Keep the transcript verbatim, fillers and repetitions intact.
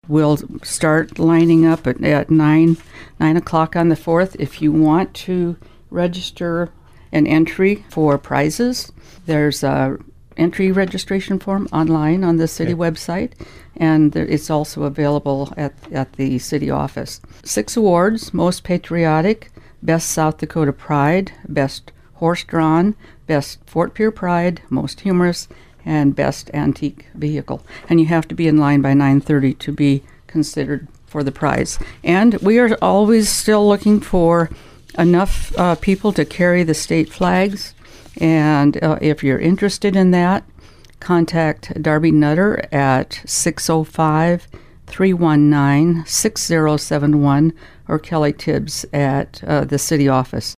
We'll start lining up at, at nine, nine o'clock on the fourth. If you want to register an entry for prizes, there's a entry registration form online on the city okay. website, and there, it's also available at, at the city office. Six awards: Most Patriotic, Best South Dakota Pride, Best Horse Drawn, Best Fort Pierre Pride, Most Humorous, and Best Antique Vehicle. And you have to be in line by nine thirty to be considered for the prize. And we are always still looking for enough uh, people to carry the state flags. And uh, if you're interested in that, contact Darby Nutter at six oh five, three one nine, six oh seven one or Kelly Tibbs at uh, the city office.